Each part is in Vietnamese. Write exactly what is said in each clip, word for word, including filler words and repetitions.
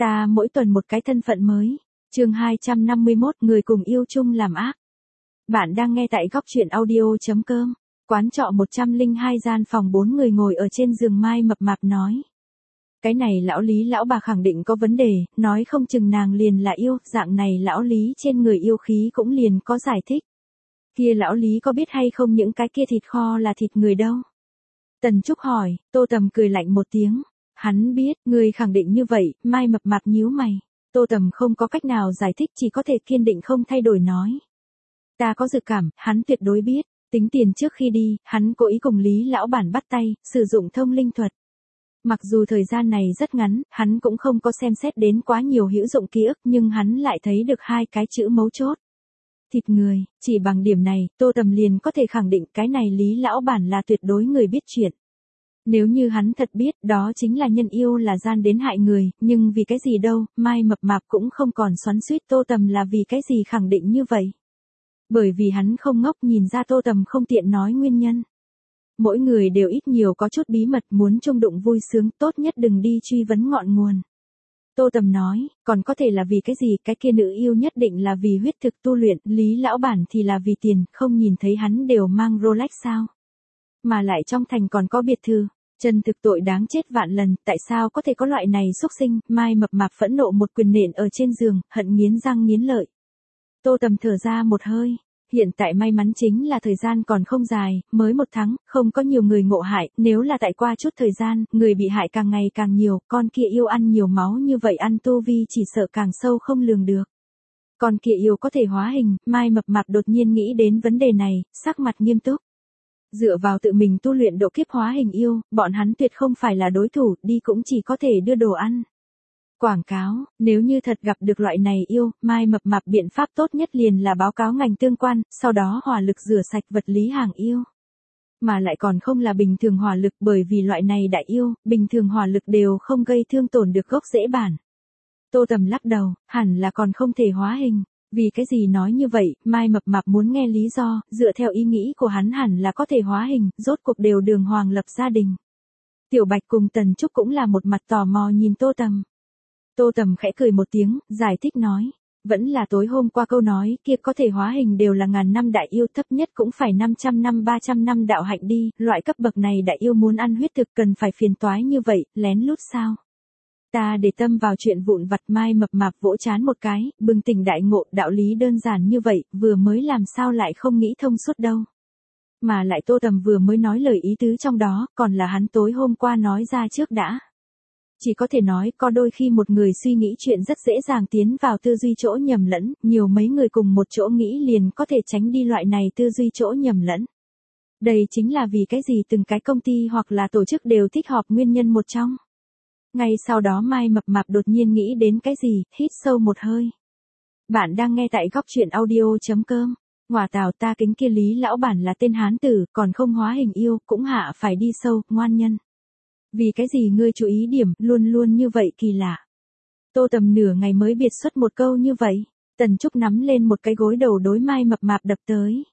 Ta mỗi tuần một cái thân phận mới. Chương hai trăm năm mươi mốt, người cùng yêu chung làm ác. Bạn đang nghe tại góc truyện audio.com. Quán trọ một trăm lẻ hai gian phòng bốn người ngồi ở trên giường, Mai mập mạp nói. Cái này lão Lý lão bà khẳng định có vấn đề, nói không chừng nàng liền là yêu, dạng này lão Lý trên người yêu khí cũng liền có giải thích. Kia lão Lý có biết hay không những cái kia thịt kho là thịt người đâu? Tần Trúc hỏi. Tô Tầm cười lạnh một tiếng. Hắn biết, người khẳng định như vậy. Mai mập mạp nhíu mày. Tô Tầm không có cách nào giải thích, chỉ có thể kiên định không thay đổi nói. Ta có dự cảm, hắn tuyệt đối biết. Tính tiền trước khi đi, hắn cố ý cùng Lý lão bản bắt tay, sử dụng thông linh thuật. Mặc dù thời gian này rất ngắn, hắn cũng không có xem xét đến quá nhiều hữu dụng ký ức, nhưng hắn lại thấy được hai cái chữ mấu chốt. Thịt người, chỉ bằng điểm này, Tô Tầm liền có thể khẳng định cái này Lý lão bản là tuyệt đối người biết chuyện. Nếu như hắn thật biết, đó chính là nhân yêu là gian đến hại người, nhưng vì cái gì đâu, Mai mập mạp cũng không còn xoắn xuýt Tô Tầm là vì cái gì khẳng định như vậy. Bởi vì hắn không ngốc, nhìn ra Tô Tầm không tiện nói nguyên nhân. Mỗi người đều ít nhiều có chút bí mật, muốn chung đụng vui sướng, tốt nhất đừng đi truy vấn ngọn nguồn. Tô Tầm nói, còn có thể là vì cái gì, cái kia nữ yêu nhất định là vì huyết thực tu luyện, Lý lão bản thì là vì tiền, không nhìn thấy hắn đều mang Rolex sao. Mà lại trong thành còn có biệt thự, chân thực tội đáng chết vạn lần, tại sao có thể có loại này xúc sinh. Mai mập mạp phẫn nộ một quyền nện ở trên giường, hận nghiến răng nghiến lợi. Tô Tầm thở ra một hơi. Hiện tại may mắn chính là thời gian còn không dài, mới một tháng, không có nhiều người ngộ hại, nếu là tại qua chút thời gian, người bị hại càng ngày càng nhiều, con kia yêu ăn nhiều máu như vậy ăn tu vi chỉ sợ càng sâu không lường được. Con kia yêu có thể hóa hình, Mai mập mạp đột nhiên nghĩ đến vấn đề này, sắc mặt nghiêm túc. Dựa vào tự mình tu luyện độ kiếp hóa hình yêu, bọn hắn tuyệt không phải là đối thủ, đi cũng chỉ có thể đưa đồ ăn. Quảng cáo, nếu như thật gặp được loại này yêu, Mai mập mạp biện pháp tốt nhất liền là báo cáo ngành tương quan, sau đó hỏa lực rửa sạch vật lý hàng yêu. Mà lại còn không là bình thường hỏa lực, bởi vì loại này đại yêu, bình thường hỏa lực đều không gây thương tổn được gốc rễ bản. Tô Tầm lắc đầu, hẳn là còn không thể hóa hình. Vì cái gì nói như vậy, Mai mập mạp muốn nghe lý do, dựa theo ý nghĩ của hắn hẳn là có thể hóa hình, rốt cuộc đều đường hoàng lập gia đình. Tiểu Bạch cùng Tần Trúc cũng là một mặt tò mò nhìn Tô Tầm. Tô Tầm khẽ cười một tiếng, giải thích nói, vẫn là tối hôm qua câu nói kia có thể hóa hình đều là ngàn năm đại yêu, thấp nhất cũng phải năm trăm năm ba trăm năm đạo hạnh đi, loại cấp bậc này đại yêu muốn ăn huyết thực cần phải phiền toái như vậy, lén lút sao? Ta để tâm vào chuyện vụn vặt. Mai mập mạp vỗ chán một cái, bừng tỉnh đại ngộ, đạo lý đơn giản như vậy, vừa mới làm sao lại không nghĩ thông suốt đâu. Mà lại Tô Tầm vừa mới nói lời ý tứ trong đó, còn là hắn tối hôm qua nói ra trước đã. Chỉ có thể nói có đôi khi một người suy nghĩ chuyện rất dễ dàng tiến vào tư duy chỗ nhầm lẫn, nhiều mấy người cùng một chỗ nghĩ liền có thể tránh đi loại này tư duy chỗ nhầm lẫn. Đây chính là vì cái gì từng cái công ty hoặc là tổ chức đều thích họp nguyên nhân một trong. Ngay sau đó Mai mập mạp đột nhiên nghĩ đến cái gì, hít sâu một hơi. Bạn đang nghe tại góc truyện audio.com. Ngoà tào, ta kính kia Lý lão bản là tên hán tử, còn không hóa hình yêu, cũng hạ phải đi sâu, ngoan nhân. Vì cái gì ngươi chú ý điểm, luôn luôn như vậy kỳ lạ. Tô Tầm nửa ngày mới biệt xuất một câu như vậy. Tần Trúc nắm lên một cái gối đầu đối Mai mập mạp đập tới.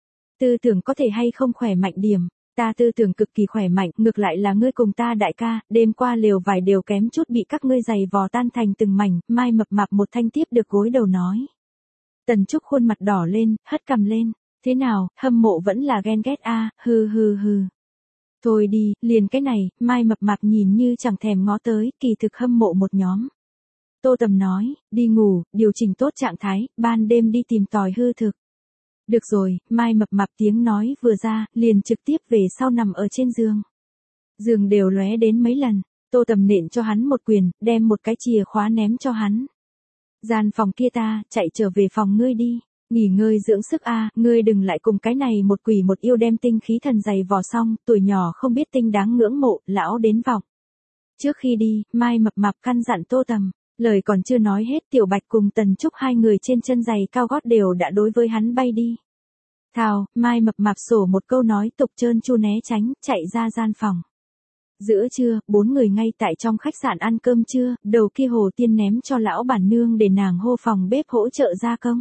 Tư tưởng có thể hay không khỏe mạnh điểm. Ta tư tưởng cực kỳ khỏe mạnh, ngược lại là ngươi cùng ta đại ca, đêm qua lều vải đều kém chút bị các ngươi giày vò tan thành từng mảnh. Mai mập mạp một thanh tiếp được gối đầu nói. Tần Trúc khuôn mặt đỏ lên, hất cằm lên. Thế nào, hâm mộ vẫn là ghen ghét a, à, hừ hừ hừ. Thôi đi, liền cái này. Mai mập mạp nhìn như chẳng thèm ngó tới, kỳ thực hâm mộ một nhóm. Tô Tầm nói, đi ngủ, điều chỉnh tốt trạng thái, ban đêm đi tìm tòi hư thực. Được rồi. Mai mập mạp tiếng nói vừa ra, liền trực tiếp về sau nằm ở trên giường. Giường đều lóe đến mấy lần, Tô Tầm nện cho hắn một quyền, đem một cái chìa khóa ném cho hắn. Gian phòng kia ta, chạy trở về phòng ngươi đi, nghỉ ngơi dưỡng sức a, à, ngươi đừng lại cùng cái này một quỷ một yêu đem tinh khí thần giày vò xong, tuổi nhỏ không biết tinh đáng ngưỡng mộ, lão đến vọng. Trước khi đi, Mai mập mạp căn dặn Tô Tầm, lời còn chưa nói hết, Tiểu Bạch cùng Tần Trúc hai người trên chân giày cao gót đều đã đối với hắn bay đi. Thào, Mai mập mạp sổ một câu nói tục trơn tru né tránh, chạy ra gian phòng. Giữa trưa, bốn người ngay tại trong khách sạn ăn cơm trưa, đầu kia Hồ Tiên ném cho lão bản nương để nàng hô phòng bếp hỗ trợ gia công.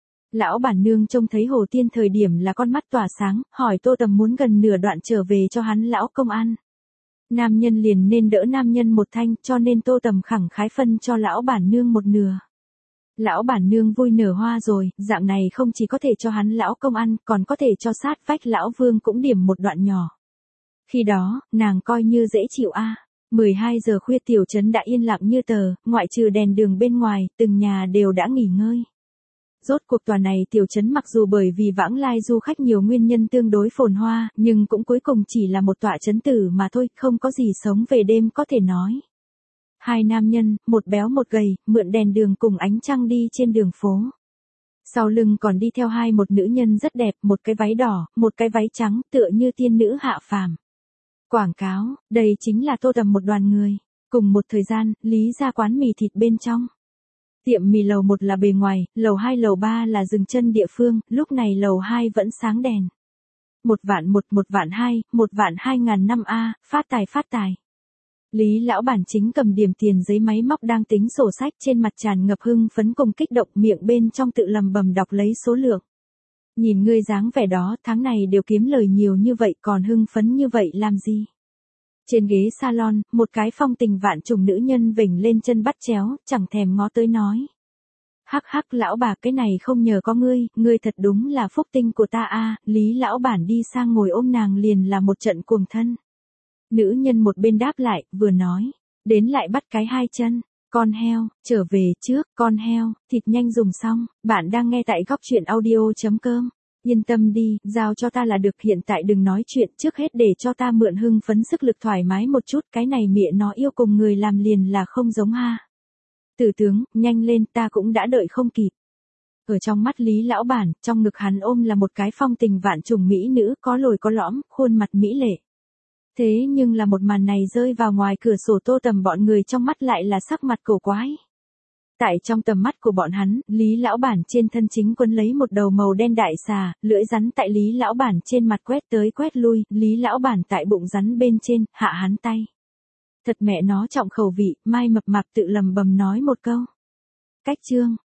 Lão bản nương trông thấy Hồ Tiên thời điểm là con mắt tỏa sáng, hỏi Tô Tầm muốn gần nửa đoạn trở về cho hắn lão công ăn. Nam nhân liền nên đỡ nam nhân một thanh, cho nên Tô Tầm khẳng khái phân cho lão bản nương một nửa. Lão bản nương vui nở hoa rồi, dạng này không chỉ có thể cho hắn lão công ăn, còn có thể cho sát vách lão Vương cũng điểm một đoạn nhỏ. Khi đó, nàng coi như dễ chịu a. mười hai giờ khuya tiểu trấn đã yên lặng như tờ, ngoại trừ đèn đường bên ngoài, từng nhà đều đã nghỉ ngơi. Rốt cuộc tòa này tiểu trấn mặc dù bởi vì vãng lai du khách nhiều nguyên nhân tương đối phồn hoa, nhưng cũng cuối cùng chỉ là một tọa trấn tử mà thôi, không có gì sống về đêm có thể nói. Hai nam nhân, một béo một gầy, mượn đèn đường cùng ánh trăng đi trên đường phố. Sau lưng còn đi theo hai một nữ nhân rất đẹp, một cái váy đỏ, một cái váy trắng, tựa như tiên nữ hạ phàm. Quảng cáo, đây chính là Tô Tầm một đoàn người. Cùng một thời gian, Lý ra quán mì thịt bên trong. Tiệm mì lầu một là bề ngoài, lầu hai lầu ba là dừng chân địa phương, lúc này lầu hai vẫn sáng đèn. Một vạn một, một vạn hai, một vạn hai ngàn năm a, phát tài phát tài. Lý lão bản chính cầm điểm tiền giấy máy móc đang tính sổ sách, trên mặt tràn ngập hưng phấn cùng kích động, miệng bên trong tự lầm bầm đọc lấy số lượng. Nhìn ngươi dáng vẻ đó, tháng này đều kiếm lời nhiều như vậy còn hưng phấn như vậy làm gì? Trên ghế salon, một cái phong tình vạn trùng nữ nhân vểnh lên chân bắt chéo, chẳng thèm ngó tới nói. Hắc hắc lão bà, cái này không nhờ có ngươi, ngươi thật đúng là phúc tinh của ta a. Lý lão bản đi sang ngồi ôm nàng liền là một trận cuồng thân. Nữ nhân một bên đáp lại, vừa nói, đến lại bắt cái hai chân. Con heo, trở về trước, con heo, thịt nhanh dùng xong, bạn đang nghe tại góc chuyện audio chấm com. Yên tâm đi, giao cho ta là được, hiện tại đừng nói chuyện, trước hết để cho ta mượn hưng phấn sức lực thoải mái một chút, cái này mẹ nó yêu cùng người làm liền là không giống ha. Tử tướng, nhanh lên, ta cũng đã đợi không kịp. Ở trong mắt Lý lão bản, trong ngực hắn ôm là một cái phong tình vạn trùng mỹ nữ, có lồi có lõm, khuôn mặt mỹ lệ. Thế nhưng là một màn này rơi vào ngoài cửa sổ Tô Tầm bọn người trong mắt lại là sắc mặt cổ quái. Tại trong tầm mắt của bọn hắn, Lý lão bản trên thân chính quấn lấy một đầu màu đen đại xà, lưỡi rắn tại Lý lão bản trên mặt quét tới quét lui, Lý lão bản tại bụng rắn bên trên, hạ hắn tay. Thật mẹ nó trọng khẩu vị, Mai mập mạp tự lầm bầm nói một câu. Cách chương.